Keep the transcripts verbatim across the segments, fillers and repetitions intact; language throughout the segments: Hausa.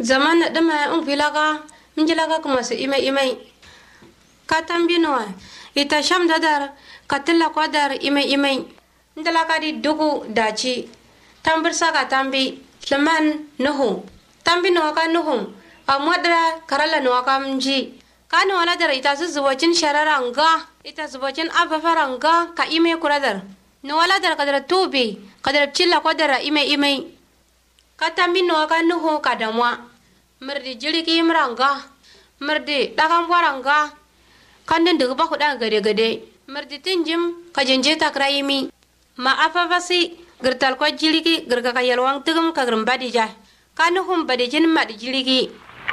zaman na dama un filaka injilaka kuma su ime ime ka tambi no ita sham dadar katilla kwadar ime ime ndalaka di dugu daci tambir saka tambi leman nuhu tambi no ka nuhu amwadra karala no ka mji kanu wala dar ita zubocin shararanga ita zubocin abafaranga ka ime kuradar no wala dar kadar tubi kadar cilla kwadar ime ime katambi no ka nuhu kadamwa mirdi jiriki imranga mirdi dakan waranga kandin daga baku dan gade gade mirdi tinjim kajinje takrayimi ma afafasi girtal ko jiriki girga kayalwang tugum kagrum badija kanuhum badijin mad jiriki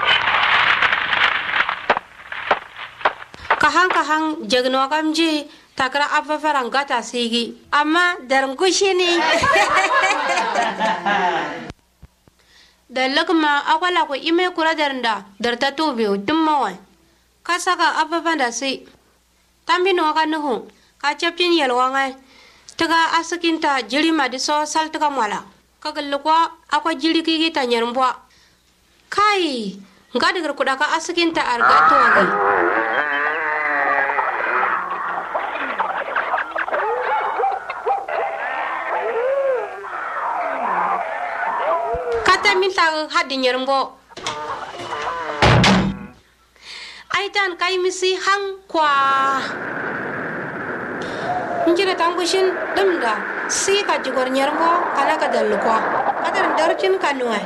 kahang kahang jagno kamji takra afafaranga ta sigi amma daran kushini dalakma akwala ko ime kura darnda darta tobe tummawa kasaka ababanda sai tambi no ka nuhu ka chapin yalwanga taga asakinta jirima diso saltaga mala kagal ko akwa jiriki gita nyarmbwa kai ngadigar kuda ka asakinta argato wagi minta hadin yarmbo aitan kai misi hang kwa njira tangushin dumda si ka jigor nyarmbo kala ka dallu kwa kadar darjin kanuwa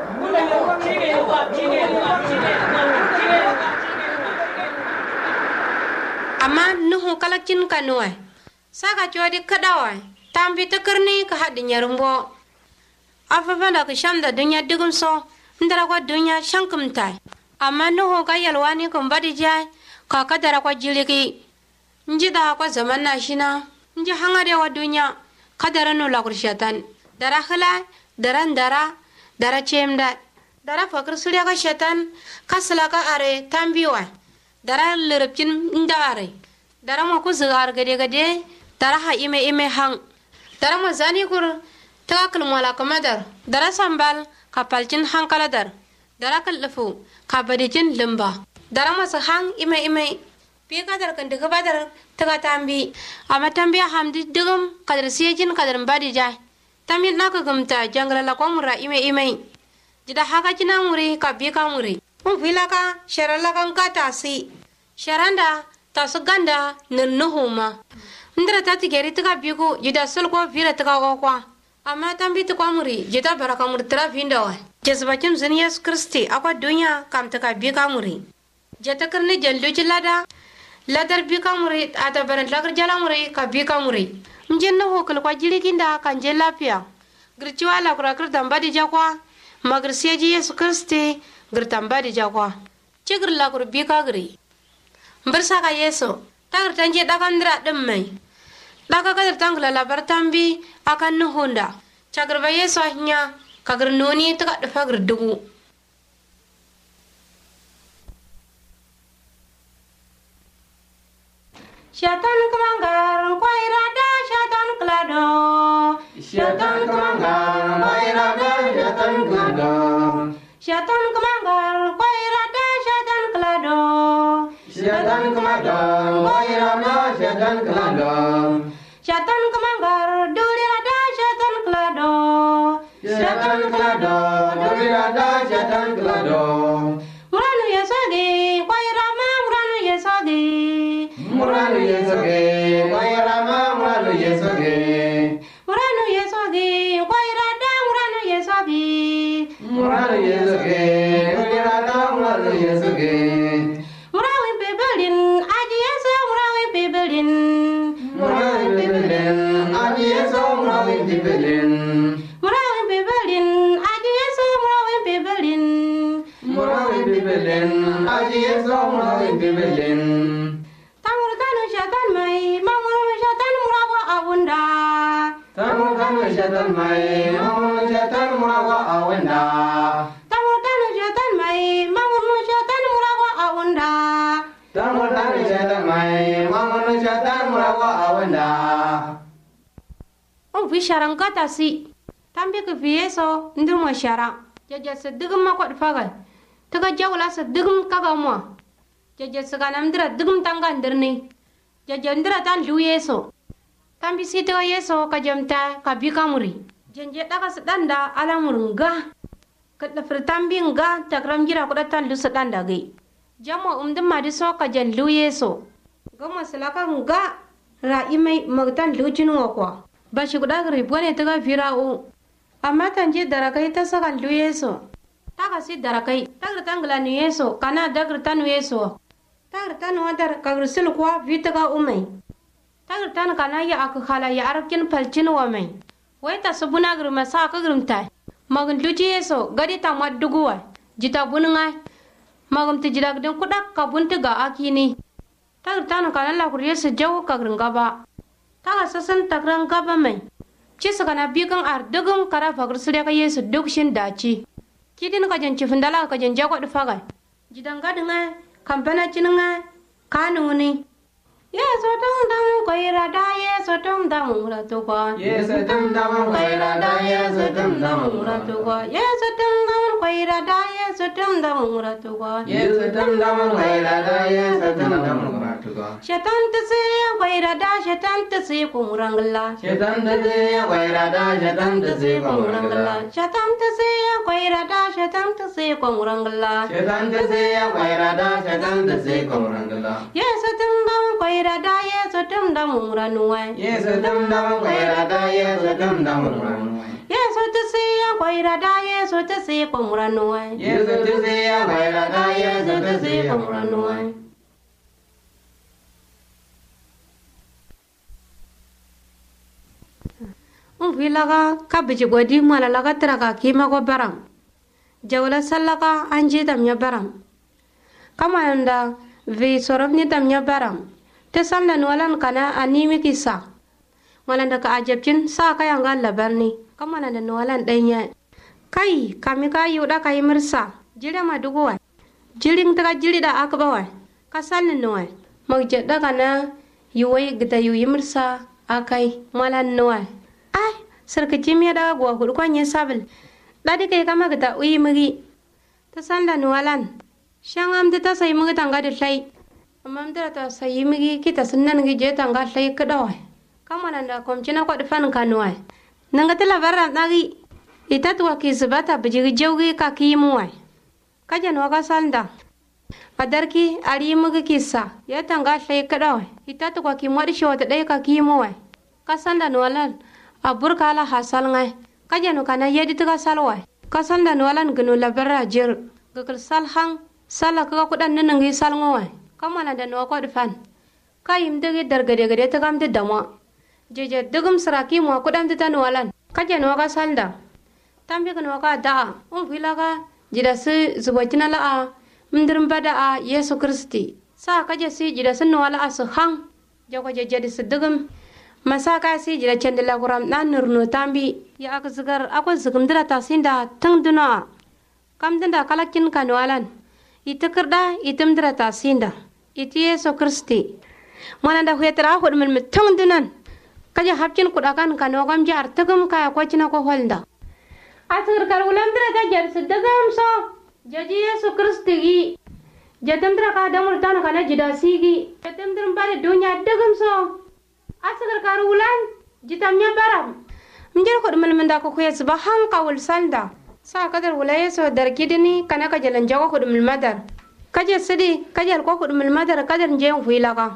amma nuhu kala cin kanuwa saka jodi kadawa tambi takarni ka hadin yarmbo afafanda ka shamda dunya digum so ndara kwa dunya shankum tai amma nuhu ka yalwani kun badi jai ka kadara kwa jiliki nji da kwa zaman na shina nji hangare wa dunya kadara no la kurshatan dara khala dara ndara dara chemda dara fakir surya ka shatan kasla ka are tambiwa dara lirpin ndare dara mo ku zugar gade gade dara ha ime ime hang dara mo zani kur takal mala kamadar dara sambal kapalcin hankaladar dara kallafu kabadijin limba dara masa hang ime ime pi kadar kan daga badar taga tambi amma tambi hamdi digum kadar siyajin kadar badija tambi naka gumta jangala la komura ime ime jida haka jina muri ka bi ka muri mun filaka sharala kan kata si sharanda tasu ganda nunnuhuma ndra tati geri taga biku jida sulko vira taga okwa amma tambi ta kwamuri jita baraka murtira vinda wa jazbakin zuniyas kristi akwa dunya kam ta ka bi kamuri jata karni jaldo lada ladar bi kamuri ata baran lagar jalamuri ka bi kamuri mjenna hokal kwa jilikinda kan je lafiya girciwa la kura kir tamba di jakwa magir seji yesu kristi gir tamba di jakwa cigir la kur bi kagri mbarsa ka yeso tagar tanje dakandra dim mai daga kadar tangla labar tambi akan nuhunda cagar baye sohnya kagar noni taka dafa gerdugu syaitan kemanggar koi rada syaitan kelado syaitan kemanggar koi rada syaitan kelado syaitan kemanggar koi rada syaitan kelado syaitan kemanggar koi rada syaitan kelado syaitan kemanggar duri rada syaitan kelado syaitan kelado duri rada syaitan kelado muranu yesogi koi rama muranu yesogi muranu yesogi koi rama muranu yesogi muranu yesogi koi rada muranu yesogi muranu yesogi duri rada muranu yesogi murawin bebelin aji yeso murawin bebelin murawin bebelin aji yeso murawin bebelin murawin bebelin aji yeso murawin bebelin murawin bebelin aji yeso murawin bebelin tamur tanu syaitan mai mamur syaitan murawa abunda tamur tanu syaitan mai mamur syaitan murawa awenda tamur tanu syaitan mai mamur syaitan murawa abunda tamur tanu syaitan mai mamur syaitan murawa awenda on vi sharang kata si tambi ke vieso ndur mo shara jaja sedigum ma kwad fagal taga jawla sedigum kaga mo jaja sagana mdira digum tanga ndirni jaja ndira tan lu yeso tambi sita yeso ka jamta ka bikamuri jenje daga sedanda ala murunga kadda firtambi nga takram gira ko tan lu sedanda ge jamo umdum madi so ka jan lu yeso gama salaka nga ra imai magtan lu jinu ko ba shi guda gari bone taga firao amma tanje darakai ta saka lu yeso taga si darakai tagar tangla nu yeso kana dagar tanu yeso tagar tanu wadar kagar sil kwa vitaga umai tagar tan kana ya ak khala ya arabkin palcin wa mai wai ta subuna gir masa ka grimta magin luji yeso gadi ta maduguwa jita bununga magam ti jidag den kudak ka buntiga akini tagar tan kana la kur yeso jaw ka gringa ba taga sasan takran gaba mai ci saka na bigan ar dugum kara fagar suriya ka yeso dukshin daci kidin ka jan cifindala ka jan jago dufaga jidanga dinga kampana cininga kanu ni yeso tum dam koira da yeso tum dam muratu ko yeso tum dam koira da yeso tum dam muratu ko yeso tum dam koira da yeso tum dam muratu ko yeso tum dam koira da yeso tum dam muratu ko shaitan tse koira da shaitan tse ko murangala shaitan tse koira da shaitan tse ko murangala shaitan tse koira da shaitan tse ko murangala shaitan tse koira da shaitan tse ko murangala yeso tum dam koira da yeso tum dam muranuwa yeso tum dam koira da yeso tum dam muranuwa yeso tse koira da yeso tse ko muranuwa yeso tse koira da yeso tse ko muranuwa un vilaga ka biji godi mala laga traga kima go baram jawla sallaka anje tamnya baram kamanda vi sorobni tamnya baram te samna nwalan kana animi kisa malanda ka ajabcin sa ka yanga labarni kamana da nwalan danya kai kami ka yuda kai mirsa jira madugo jiring taga jiri da akbawa kasalni noy magje daga na yuwai gita yuyi mirsa akai malan noy ai sarka jimiya daga gwa hudu kwanye sabil dadi kai kama gita uyi migi ta sanda nwalan shangam ta sai migi tanga da sai amma mdara ta sai migi kita sunnan gi je tanga sai kadawa kama nan da komcina ko difan kanwa nanga tala barra nagi ita tuwa ki subata biji jawgi ka kimuwa kajan waka sanda adarki ari migi kisa ya tanga sai kadawa ita tuwa ki modi shota dai ka kimuwa ka sanda nwalan abur kala hasal ngai kajanu kana yedi tuga salwa kasal da nwalan gnu labara jir gakal salhang sala ka kudan nan ngi sal ngwa kamana da no ko difan kayim dege dargade gade ta gamde dama jeje dugum saraki mo kudan ta nwalan kajanu ka salda tambe gnu ka da um vilaga jida su zubatina la a mdirim bada a yesu kristi sa kaje si jida sun nwala asu hang jago jeje dis dugum masaka si jira chendela kuram nan nurno tambi ya ak zigar ako zigum dira tasinda tung duna kam dinda kalakin kanwalan itakarda itum dira tasinda iti yeso kristi mananda huetra hud min tung dunan kaja hapcin kudakan kanogam jar tugum kaya kwachina ko holda asir kar ulam dira ta jar sidagam so jaji yeso kristi gi jatam dira ka damur tan kana jida sigi jatam dira bale dunya dagam so asgar karulan jitamnya baram mjir ko dum menda ko khuyes ba han kawul sanda sa kadar wulaye so dar kidini kana ka jalan jago ko dum madar kaje sidi kaje ko ko dum madar kadar je fuila ka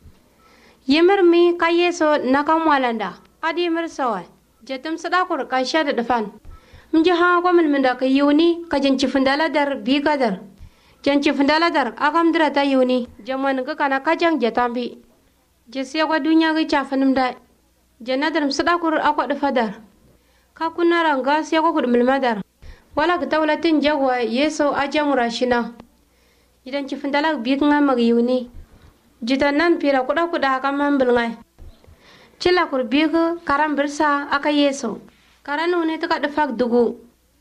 yemer mi kaye so nakam walanda adi mer sawa jetum sada ko ka shada dafan mji ha ko min menda ka yuni ka jan cifindala dar bi kadar jan cifindala dar akam dira ta yuni jaman ka kana kajang jatambi jesiya kwa dunya ga chafanum da janadar sadakur akwa da fadar ka kunna ranga siya kwa kudumul madar wala ga tawlatin jagwa yeso ajamura shina idan ci findala bi kan mag yuni jitan nan pira kuda kuda ka mambul ngai cila kur bi ga karam birsa aka yeso karanu ne ta kada fak dugu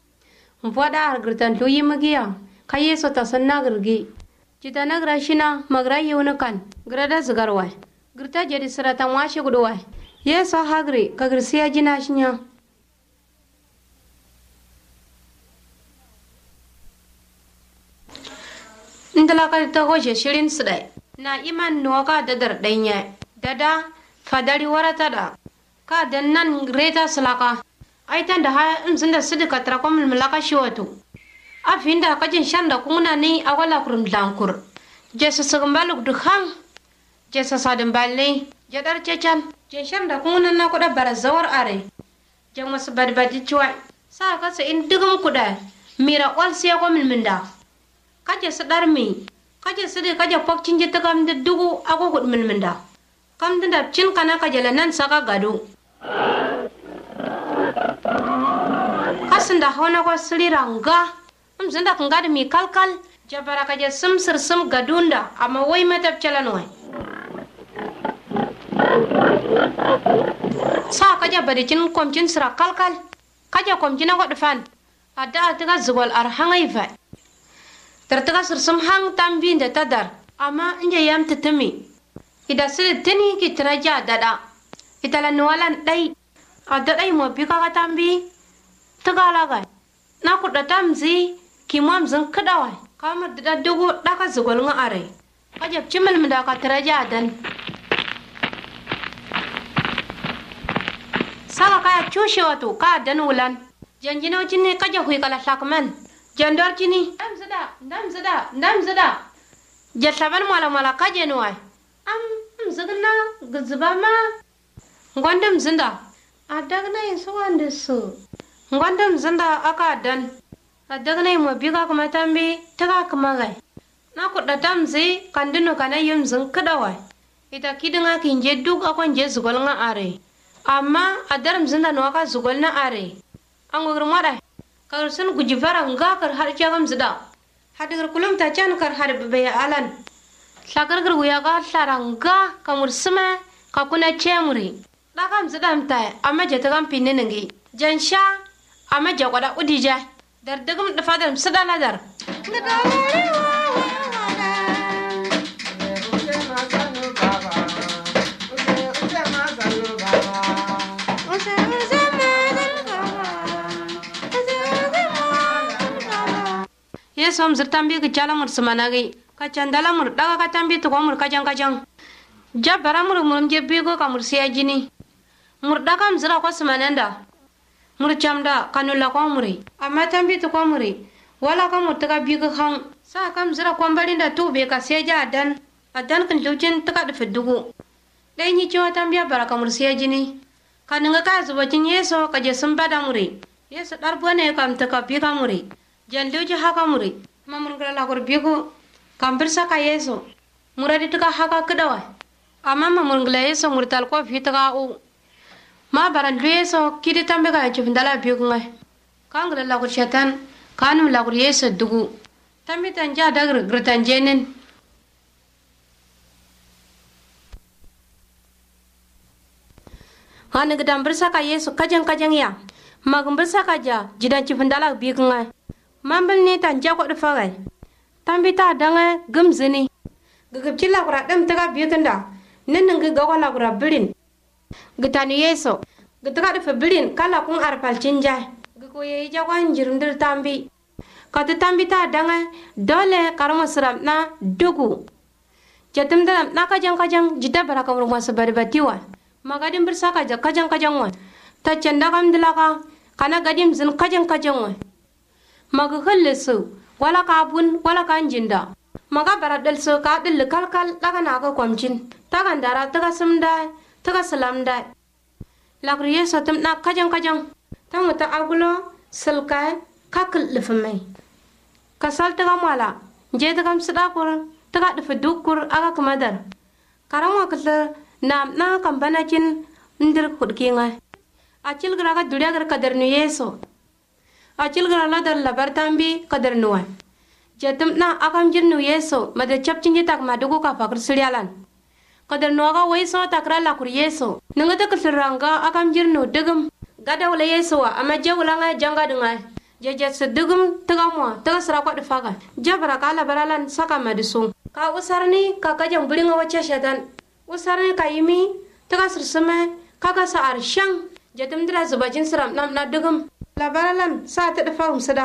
mvoda argirtan luyi magiya ka yeso ta sanna girgi jitan nagra shina magra yuni kan grada zigarwa girta jadi seratan washe guduwa yeso hagri ka girsiya jina shinya ndala ka ta hoje shirin sudai na iman no ka da dar danya dada fadari warata da ka dan nan reta salaka ai tan da ha in da sidi ka tra ko mil malaka shiwato afinda ka jin shanda kuna ni awala kurum lankur jesa sagambaluk du khang jesa sadin balle jadar cechan je shanda kuna na ko da barazawar are jang masu badbadi ciwa sa ka sa in dugum kuda mira wal siya ko mil minda kaje sadar mi kaje sidi kaje pokcin je tagam de dugu ako gud mil minda kam da cin kana kaje lanan saka gado kasinda hona ko sliranga amzinda kangada mi kalkal jabara kaje sum sir sum gadunda ama woy matab calanoy sa kaje bari cin komcin sira kalkal kaje komcina ko dfan ada atiga zugol ar hangai fa tertiga sir sum hang tambi nda tadar ama nje yam tetemi ida sir teni ki traja dada itala nuwalan dai ada dai mo bika ka tambi tagala ga na ku da tamzi kimam zan kadawai kamar da dogo daka zugol nga are kajab cimal mda ka taraja dan saka kaya chushe wato ka dan wulan janjino jinne kaja hui kala sakman jandor jini ndam zada ndam zada ndam zada jasaban mala mala kaje nuwai am zugna guzba ma ngondam zinda adagna yeso wande su ngondam zinda aka dan adagna mo biga kuma tambi taga kuma gai na ku da tamzi kandino kana yum zin kadawai ita kidinga kinje duk akon je zugol nga are amma adaram zinda no aka zugol na are an gogir mada kar sun guji fara nga kar har jagam zida hadir kulum ta can kar har be alan sakar gar guya ga saranga kamur sima ka kuna chemuri dakam zidam ta amma je tagam pinne ngi jansha amma je kwada udija dar dagum da fadam sadana dar yesom zirtambi ke chala mur semanagi kacandala mur daga katambi to mur kajang kajang jabara mur mur je bigo kamur sia jini mur daga mzira ko semananda mur chamda kanula ko muri amma tambi to ko muri wala ka mur taga bigo khang sa kam zira ko mbalinda to be ka seja adan adan kan lujin taga da fedugo dai ni cewa tambiya baraka mur sia jini kananga ka zuba jin yeso kaje sun bada muri yeso darbone kam taka biga muri jandoji haka muri mamun kala lakor bigo kampirsa ka yeso muradi tuka haka kedawa ama mamun kala yeso murtal ko fitaka u ma baran yeso kidi tambe ka chufndala bigo ngai kangala lakor shatan kanu lakor yeso dugu tambe tanja dagr gratan jenen hanu gedam bersa ka yeso kajang kajang ya magum bersa ka ja jidan chufndala bigo ngai mambal ne tan jako da fagai tambi ta danga gumzini gugubci lakura dam taga biyutunda nan nan ga wala gura birin gitani yeso gitaga da fa birin kala kun arfal cinja gugo yayi jagwan jirndir tambi kata tambi ta danga dole karma siram na dugu jatum da na kajang kajang jida baraka mur masu barbatiwa magadin bersaka ja kajang kajang wa ta canda kam dilaka kana gadim zin kajang kajang wa maga khallesu wala ka bun wala ka jinda maga baradal so ka dil kalkal daga na ka kwamcin taga ndara taga sumda taga salamda lakriye satum na kajang kajang tamu ta agulo silka ka kulfmai kasal taga mala je taga msda kur taga dfa dukur aga kumadar karama kala na na kambana kin ndir kudkinga acil graga dulia gar kadar nu yeso acil gara la dar labar tambi kadar nuwa jatum na akam jirnu yeso mada chapcin ji tak madugo ka fakr siryalan kadar nuwa ga waiso takra la kur yeso nanga ta kasiranga akam jirnu dugum gada wala yeso wa amma je wala nga janga dunga je je se dugum taga mo taga sra ko de faga jabara kala baralan saka madisu ka usarni ka kajang bulinga wacha shatan usarni ka yimi taga sirsama kaga sa arshang jatum dira zubajin siram nam na dugum labaralan sa ta da fahim sada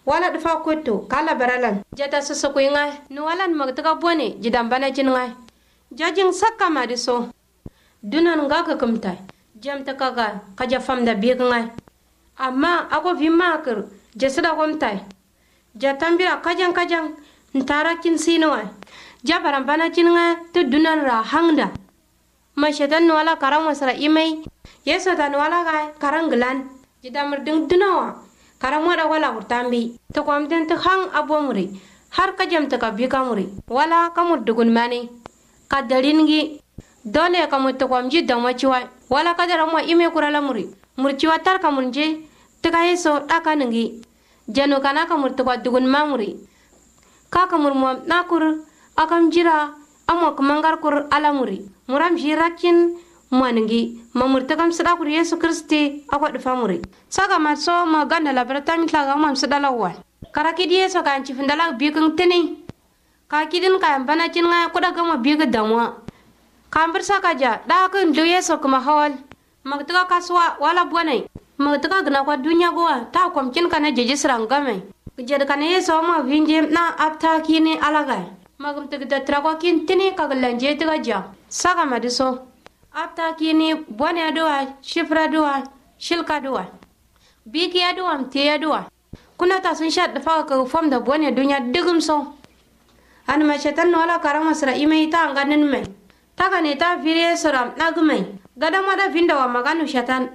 wala dfa kotto kala baralan jata soso ko ngai no wala magtaga bone jidam bana jin ngai jajing sakka ma de so dunan nga ka kamta jam ta kaga kaja famda bi ngai amma ako vi makar jasada komta jatambira kajang kajang ntara kin sinwa jabaran bana jin ngai to dunan ra hangda ma shedan no wala karam wasra imai yeso tan wala ga karanglan jidamur ding dunawa karam wada wala urtambi to kom den to hang abomuri har kajam ta ka bi kamuri wala kamur dugun mani kadaringi dole kamur to kom jidda machiwa wala kadara mo ime kurala muri murchiwa tar kamunje to ka yeso daka ningi jano kana kamur to ka dugun mamuri ka kamur mo nakur akam jira amo kumangar kur alamuri muram jirakin maningi mamurtakam sada kur Yesu Kristi akwa dufamuri saka maso maganda la berata mitla ga mam sada lawa karaki die so kan chifindala biking tini ka kidin ka bana cin nga ko daga ma biga damwa kambar saka ja da ka ndo Yesu kuma hawal magtaka kaswa wala bonai magtaka gna kwa dunya goa ta kom cin kana jeje srangame jed kana Yesu ma vinje na apta kini alaga magum tagda trakwa kin tini kagalanje tiga ja saka madiso apta kini bone adoa shifra doa shilka doa biki adoa mte adoa kuna ta sun sha dafa ka fam da bone dunya digum so an ma shaitan wala karama sira imai ta nganin mai ta kane ta fire sura nagumai gada mada vinda wa maganu shaitan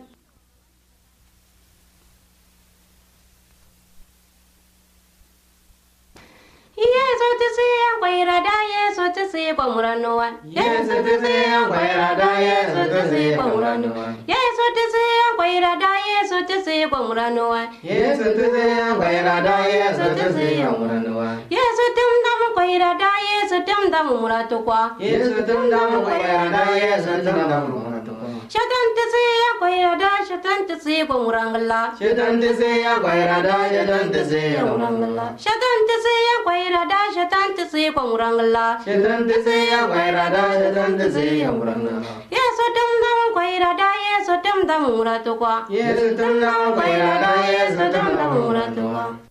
Yesu tisi yang kwairada Yesu tisi pamuranoa Yesu tisi yang kwairada Yesu tisi pamuranoa Yesu tisi yang kwairada Yesu tisi pamuranoa Yesu tisi yang kwairada Yesu tisi pamuranoa Yesu tim dam kwairada Yesu tim dam muratokwa Yesu tim dam kwairada Yesu tim dam muratokwa Shaitan tisi yang kwairada Shaitan tisi pamurangala Shaitan tisi yang kwairada Shaitan tisi pamurangala Shaitan tisi yang kwairada Shaitan tisi pamurangala Shaitan tisi yang kwairada Shaitan tisi pamurangala Yesu tim dam kwairada Yesu tim dam muratokwa Yesu tim dam kwairada Yesu tim dam muratokwa